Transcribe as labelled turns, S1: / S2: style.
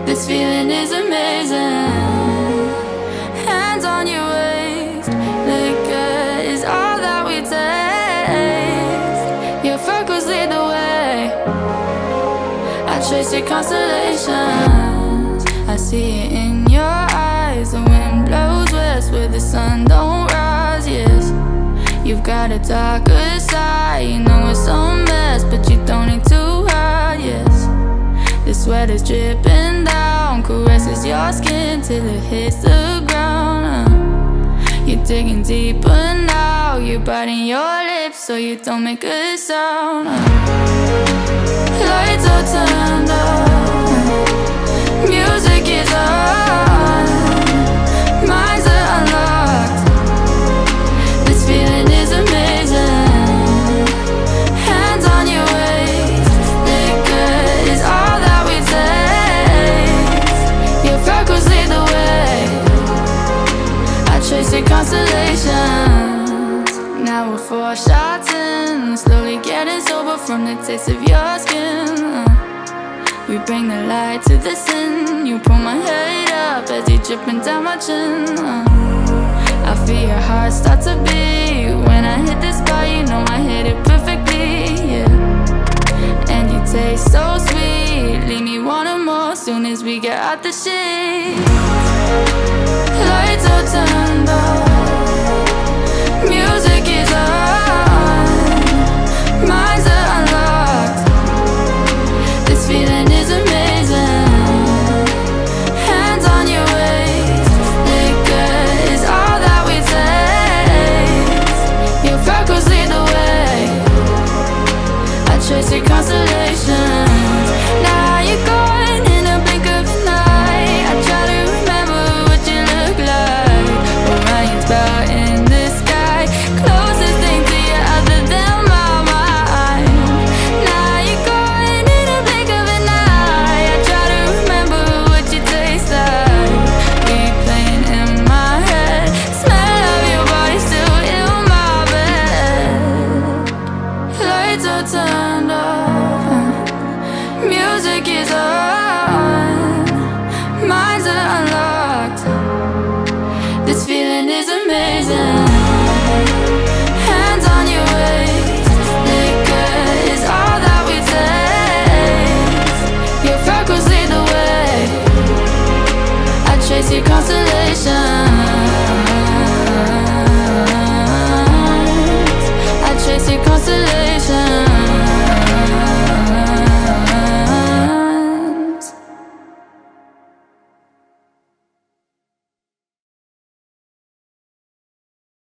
S1: This feeling is amazing. Hands on your waist, liquor is all that we taste. Your freckles lead the way, I trace your constellations. I see it in your eyes. The wind blows west where the sun don't rise, yes. You've got a darker side, you know it's a mess, but you don't need to hide, yes. The sweat is dripping down, caresses your skin till it hits the ground. You're digging deeper now, you're biting your lips so you don't make a sound. Lights are turned up, music is on, minds are unlocked. This feeling is amazing. Hands on your waist, liquor is all that we taste. Your freckles lead the way, I trace your constellations. Now we're 4 shots in, slowly getting sober from the taste of your skin. We bring the light to the sin. You pull my head up as you dripping down my chin. I feel your heart start to beat. When I hit this spot, you know I hit it perfectly, yeah. And you taste so sweet, leave me wanting more soon as we get out the sheets. Lights are turned up, music is on, minds are unlocked. This feeling is amazing. Hands on your waist, liquor is all that we taste. Your freckles lead the way, I trace your constellations. Now you're gone in a blink of an eye. I try to remember what you look like. Orion's belt in the sky, closest thing to you other than my mind. Now you're gone in a blink of an eye. I try to remember what you taste like. Replaying in my head, smell of your body still in my bed. Lights are turned off, music is on, minds are unlocked. This feeling is amazing. Hands on your waist, liquor is all that we taste. Your freckles lead the way, I trace your constellations.